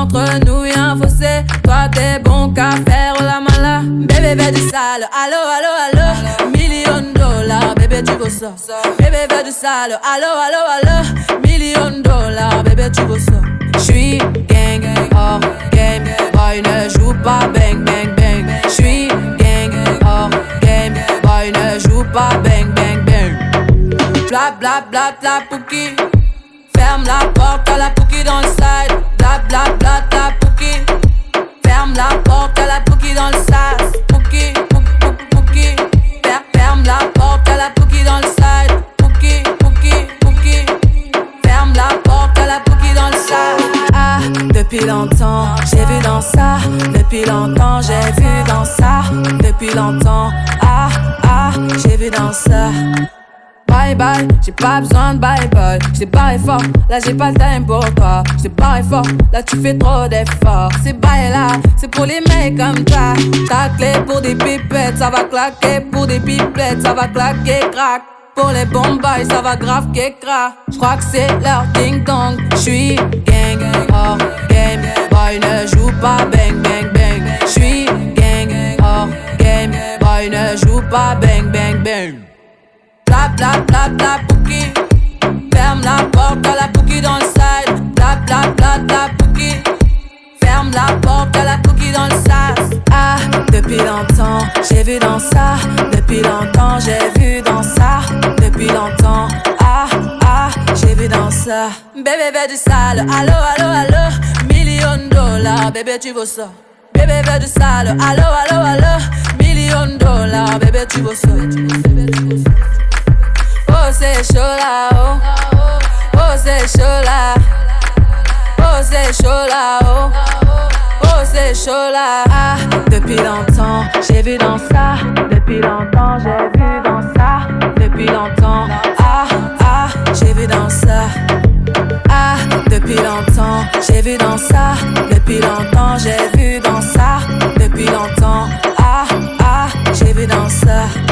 entre nous y'a un fossé. Toi t'es bon qu'à faire la mala. Bébé veut du sale, allo, allo, allo. $1,000,000, bébé tu veux ça. Bébé veut du sale, allo, allo, allo. $1,000,000, bébé tu veux ça. J'suis gang, hors game. Boy ne joue pas bang, bang, bang. J'suis gang, hors game. Boy ne joue pas bang, bang, bang. Bla bla bla bla pouki. Ferme la porte à la pouki dans le side. Bla bla bla bla pouki. Ferme la porte à la pouki dans le sas. Pouki, pouki, pouki. Ferme la porte à la pouki dans le side. Pouki, pouki, pouki. Ferme la porte à la pouki dans le sas. Ah, depuis longtemps, j'ai vu dans ça. Depuis longtemps, j'ai vu dans ça. Depuis longtemps, ah, ah, j'ai vu dans ça. Bye bye, j'ai pas besoin de bye bye. J't'ai barré fort, là j'ai pas le time pour toi. J't'ai barré fort, là tu fais trop d'efforts. C'est bye là, c'est pour les mecs comme toi. Ta clé pour des pipettes, ça va claquer. Pour des pipettes, ça va claquer, crack. Pour les bombes, ça va grave qu'écra. J'crois que c'est leur ding dong. J'suis gang, hors game. Boy ne joue pas bang bang bang. J'suis gang, hors game. Boy ne joue pas bang bang bang. Bla bla bla bla pouki. Ferme la porte à la pouki dans le side. Bla bla bla bla pouki. Ferme la porte à la pouki dans le sas. Ah, depuis longtemps, j'ai vu dans ça. Depuis longtemps, j'ai vu dans ça. Depuis longtemps, ah, ah, j'ai vu dans ça. Bébé veut du sale, allo, allo, allo. $1,000,000, bébé tu veux ça. Bébé veut du sale, allo, allo, allo. $1,000,000, bébé tu veux ça. Oh c'est chaud là, oh. Oh c'est chaud là. Oh c'est chaud là, oh. Oh c'est chaud là. Ah, depuis longtemps, j'ai vu dans ça. Depuis longtemps, j'ai vu dans ça. Depuis longtemps, ah, ah, j'ai vu dans ça. Ah, depuis longtemps, j'ai vu dans ça. Depuis longtemps, j'ai vu dans ça. Depuis longtemps, ah, ah, j'ai vu dans ça.